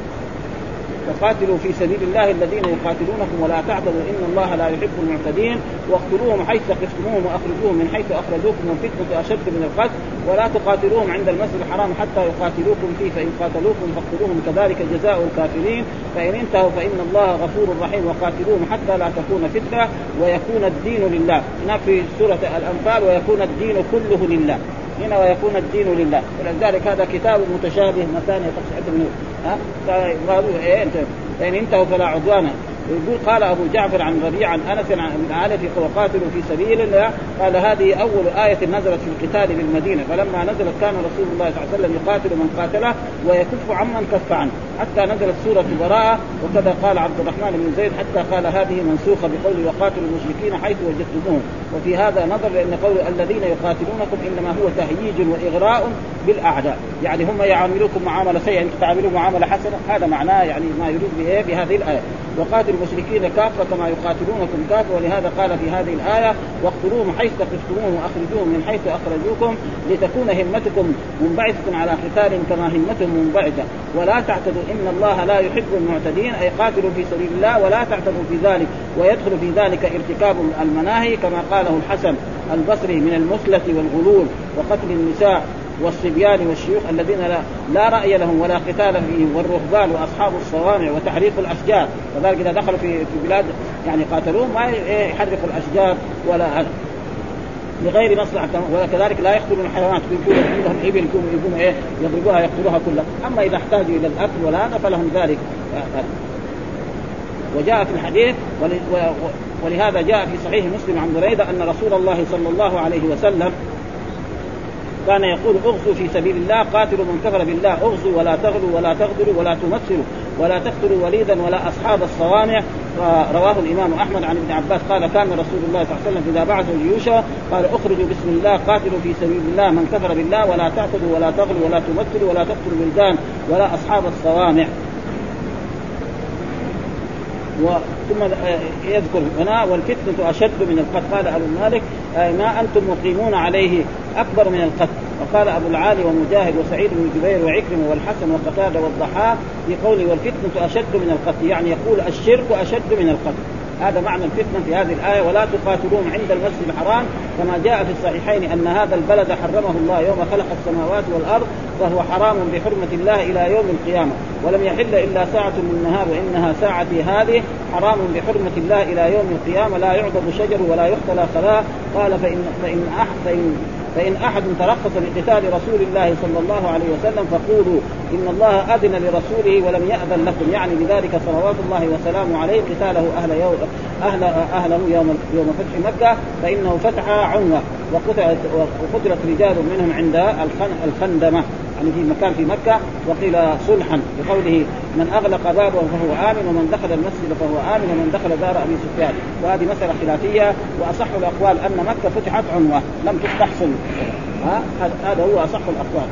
وقاتلوا في سبيل الله الذين يقاتلونكم ولا تعتدوا إن الله لا يحب المعتدين واقتلوهم حيث ثقفتموهم وأخرجوهم من حيث أخرجوكم والفتنة أشد من القتل ولا تقاتلوهم عند المسجد الحرام حتى يقاتلوكم فيه فإن قاتلوكم فاقتلوهم كذلك جزاء الكافرين فإن انتهوا فإن الله غفور رحيم وقاتلوهم حتى لا تكون فتنة ويكون الدين لله. هنا في سورة الأنفال ويكون الدين كله لله، هنا ويكون الدين لله. ولذلك هذا كتاب متشابه مثاني تقصد منه ها فقالوا ايه انت فإن انتهوا فلا عدوان. يقول قال أبو جعفر عن ربيع عن أنس عن عالف وقاتلوا في سبيل الله قال هذه أول آية نزلت في القتال بالمدينة فلما نزلت كان رسول الله صلى الله عليه وسلم يقاتل من قاتله ويكف عمن كف عنه حتى نزلت سورة البراءة. وكذا قال عبد الرحمن بن زيد حتى قال هذه منسوخة بقول وقاتلوا المشركين حيث وجدتموهم. وفي هذا نظر لأن قول الذين يقاتلونكم إنما هو تهييج وإغراء بالأعداء، يعني هم يعاملوكم معاملة سيئة أنتم تعاملوا معاملة حسنة، هذا معناه يعني ما يريد به بهذه الآية وقاتلوا المشركين كافة كما يقاتلونكم كافة. ولهذا قال في هذه الآية واقتلوهم حيث ثقفتموهم وأخرجوهم من حيث أخرجوكم لتكون همتكم منبعثة على قتالهم كما همتهم منبعثة ولا تعتدوا إن الله لا يحب المعتدين أي قاتلوا في سبيل الله ولا تعتدوا في ذلك. ويدخل في ذلك ارتكاب المناهي كما قاله الحسن البصري من المثلة والغلول وقتل النساء والصبيان والشيوخ الذين لا, لا رأي لهم ولا قتال فيهم والرهبان وأصحاب الصوامع وتحريق الأشجار. فذلك إذا دخلوا في, في بلاد يعني قاتلوهم ما يحرقوا الأشجار ولا لغير مصلحة وكذلك لا يقتلون الحيوانات يقولون عندهم إبل يقوموا إيه يضربوها يقتلوها كلها. أما إذا احتاجوا إلى الأكل ولا هذا فلهم ذلك. وجاء في الحديث ولهذا جاء في صحيح مسلم عن بريدة أن رسول الله صلى الله عليه وسلم كان يقول اغزوا في سبيل الله قاتلوا من كفر بالله اغزوا ولا تغلوا ولا تغدروا ولا تمثلوا ولا تقتلوا وليدا ولا أصحاب الصوامع. رواه الإمام أحمد عن ابن عباس قال كان رسول الله صلى الله عليه وسلم إذا بعث الجيوش قال اخرجوا بسم الله قاتلوا في سبيل الله من كفر بالله ولا تعتدوا ولا تغلوا ولا تمثلوا ولا تقتلوا الولدان ولا أصحاب الصوامع. ثم يذكر هنا والفتنة أشد من القتل قال أبو مالك ما أنتم مقيمون عليه أكبر من القتل. وقال أبو العالي ومجاهد وسعيد بن جبير وعكرمة والحسن وقتادة والضحاك في قوله والفتنة أشد من القتل يعني يقول الشرك أشد من القتل. هذا معنى الفتنة في هذه الآية ولا تقاتلوهم عند المسجد الحرام كما جاء في الصحيحين أن هذا البلد حرمه الله يوم خلق السماوات والأرض فهو حرام بحرمة الله إلى يوم القيامة ولم يحل إلا ساعة من النهار وإنها ساعتي هذه حرام بحرمة الله إلى يوم القيامة لا يعضد شجر ولا يختلى خلاء. قال فإن, فإن, أحد فإن, فإن أحد ترخص بقتال رسول الله صلى الله عليه وسلم فقولوا إن الله أذن لرسوله ولم يأذن لكم يعني بذلك صلوات الله وسلامه عليه قتاله أهل يوم أهل أهله يوم يوم فتح مكة فإنه فتح عنوة وقتلت وقتلت رجال منهم عند الخندمة يعني في مكان في مكة وقيل صلحا بقوله من أغلق بابه فهو آمن ومن دخل المسجد فهو آمن ومن دخل دار أبي سفيان. وهذه مسألة خلافية وأصح الأقوال أن مكة فتحت عنوة لم تفتح صلح. هذا هو أصح الأقوال.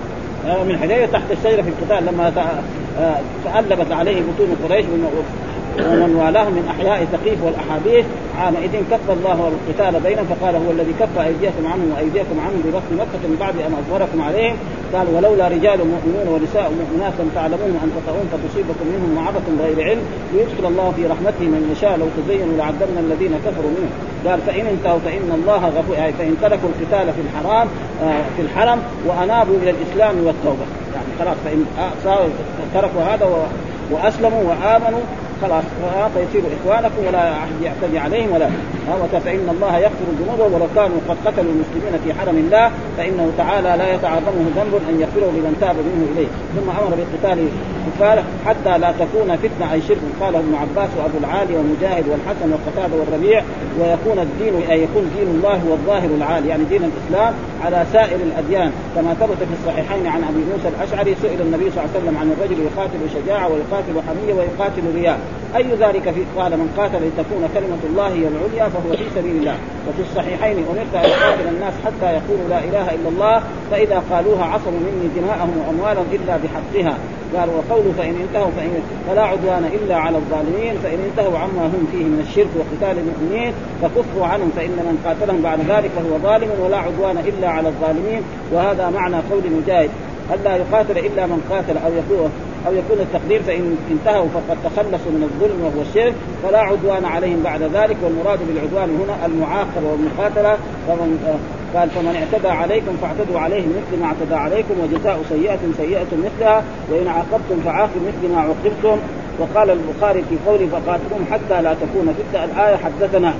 من حديث تحت الشجرة في القتال لما تألبت عليه بطون قريش ومن والاه من أحياء ثقيف والأحابيش عام إذن كف الله القتال بينهم فقال هو الذي كف أيديكم عنهم وأيديكم عنهم ببطن مكة من بعد أن أظهركم عليهم قال ولولا رجال مؤمنون ونساء مؤمنات لم تعلمون أن تطؤون فتصيبكم منهم معرة بغير علم ليدخل الله في رحمته من يشاء لو تزينوا لعذبنا الذين كفروا منهم. قال فإن انتهوا فإن الله غفور يعني فإن تركوا القتال في الحرام في الحرم وأنابوا إلى الإسلام والتوبة يعني خلاص فإن تركوا هذا وأسلموا وآمنوا خلاص فيصيروا إخوانكم ولا أحد يعتدي عليهم ولا فإن الله يغفر الذنوب ولو كانوا قد قتلوا المسلمين في حرم الله فإنه تعالى لا يتعظمه ذنب أن يغفره لمن تاب منه إليه. ثم أمر بالقتال الكفار حتى لا تكون فتنة أي شرك قاله ابن عباس وأبو العالي ومجاهد والحسن والقتادة والربيع ويكون الدين أي يكون دين الله هو الظاهر العالي يعني دين الإسلام على سائر الأديان كما ثبت في الصحيحين عن أبي موسى الأشعري سئل النبي صلى الله عليه وسلم عن الرجل يقاتل شجاعة ويقاتل حمية ويقاتل رياء أي ذلك في قال من قاتل لتكون كلمة الله هي العليا فهو في سبيل الله. وفي الصحيحين أمرت أن يقاتل الناس حتى يقولوا لا إله إلا الله فإذا قالوها عصموا مني دماءهم وأموالهم إلا بحقها. قال وقوله فإن انتهوا فإن فلا عدوان إلا على الظالمين فإن انتهوا عما هم فيه من الشرك وقتال المؤمنين فكفوا عنهم فإن من قاتلهم بعد ذلك فهو ظالم ولا عدوان إلا على الظالمين. وهذا معنى قول مجاهد ألا يقاتل إلا من قاتل أو يكون أو يكون التقدير فإن انتهوا فقد تخلصوا من الظلم وهو الشرك فلا عدوان عليهم بعد ذلك. والمراد بالعدوان هنا المعاقبة والمقاتلة. فمن قال فمن اعتدى عليكم فاعتدوا عليه مثل ما اعتدى عليكم وجزاء سيئة سيئة مثلها وإن عاقبتم فعاقبوا مثل ما عوقبتم. وقال البخاري في قوله فقاتلوهم حتى لا تكون فتنة الآية حدثنا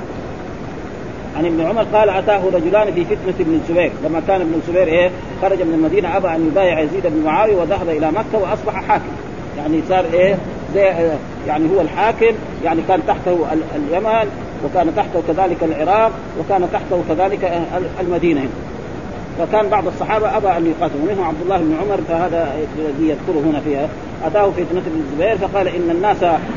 عن ابن عمر قال أتاه رجلان في فتنة ابن الزبير لما كان ابن الزبير إيه خرج من المدينة أبى أن يبايع يزيد بن معاوية وذهب إلى مكة وأصبح حاكم يعني صار إيه زي يعني هو الحاكم يعني كان تحته اليمن وكان تحته كذلك العراق وكان تحته كذلك المدينة. وكان بعض الصحابة أبى أن يقاتلوا منهم عبد الله بن عمر فهذا الذي يذكره هنا فيها. أتاه في فتنة ابن الزبير فقال إن الناس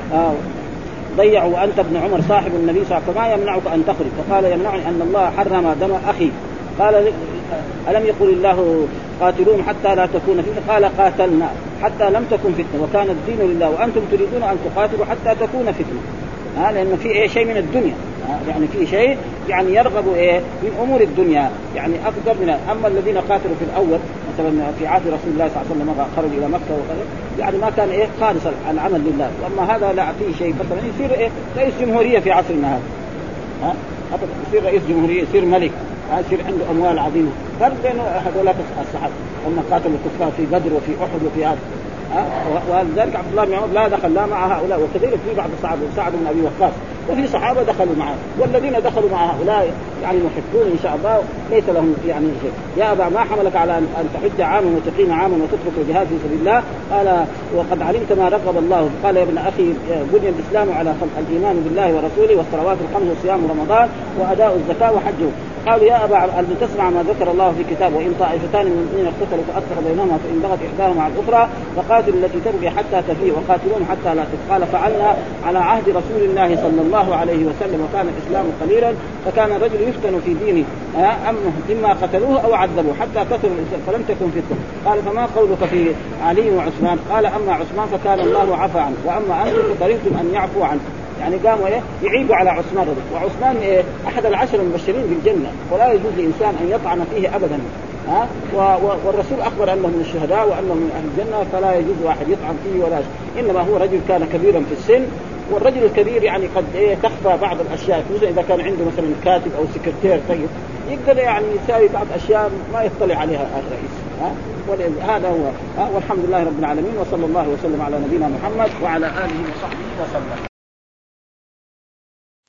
ضيعوا وأنت ابن عمر صاحب النبي صلى الله عليه وسلم ما يمنعك أن تخرج؟ فقال يمنعني أن الله حرم دم أخي. قال ألم يقل الله قاتلون حتى لا تكون فتنة؟ قال قاتلنا حتى لم تكن فتنة وكان الدين لله وأنتم تريدون أن تقاتلوا حتى تكون فتنة. ها لأن في إيه شيء من الدنيا يعني في شيء يعني يرغب إيه من أمور الدنيا يعني أكثر من. أما الذين قاتلوا في الأول مثلا في عهد رسول الله صلى الله عليه وسلم خرج إلى مكة وقال يعني ما كان إيه خالص العمل لله. وأما هذا لا فيه شيء مثلا يصير إيه رئيس جمهورية في عصرنا هذا ها يصير رئيس جمهورية يصير ملك يصير عنده أموال عظيمة. فرق بين هؤلاء الصحابة هم قاتلوا الكفار في بدر وفي أحد وفي هذا ولذلك عبد الله بن عمر لا دخل لا مع هؤلاء. وكذلك في بعض الصحابة سعد بن أبي وقاص وفي صحابة دخلوا معه والذين دخلوا مع هؤلاء يعني محبون إن شاء الله ليس لهم يعني شيء. يا أبا ما حملك على أن تحج عاما وتقيم عاما وتترك الجهاد في سبيل الله؟ قال وقد علمت ما رغب الله. قال يا ابن أخي بني الإسلام على الإيمان بالله ورسوله والصلوات الخمس وصيام رمضان وأداء الزكاة وحجه. قالوا يا أبا أن تسمع ما ذكر الله في كتابه وإن طائفتان من المؤمنين اقتتلوا فأصلحوا بينهما فإن بغت إحداهما على الأخرى فقاتلوا التي تبغي حتى تفيء وقاتلون حتى لا تفء. قال فعلنا على عهد رسول الله صلى الله عليه وسلم وكان الإسلام قليلا فكان الرجل يفتن في دينه إما قتلوه أو عذبوه حتى كثروا الإسلام فلم تكن فتنة. قال فما قولك في علي وعثمان؟ قال أما عثمان فكان الله عفى عنه وأما أنتم فكرهتم أن يعفوا عنه. يعني قاموا إيه يعيبوا على عثمان رضي. وعثمان إيه أحد العشر المبشرين بالجنة ولا يجوز لإنسان أن يطعن فيه أبدا. ها والرسول أخبر أنه من الشهداء وأنه من أهل الجنة فلا يجوز واحد يطعن فيه ولا شيء. إنما هو رجل كان كبيرا في السن والرجل الكبير يعني قد إيه تخفى بعض الأشياء خصوصا إذا كان عنده مثلا كاتب أو سكرتير طيب يقدر يعني يساوي بعض أشياء ما يطلع عليها الرئيس. ها هذا هو. ها والحمد لله رب العالمين وصلى الله وسلم على نبينا محمد وعلى آله وصحبه وسلم.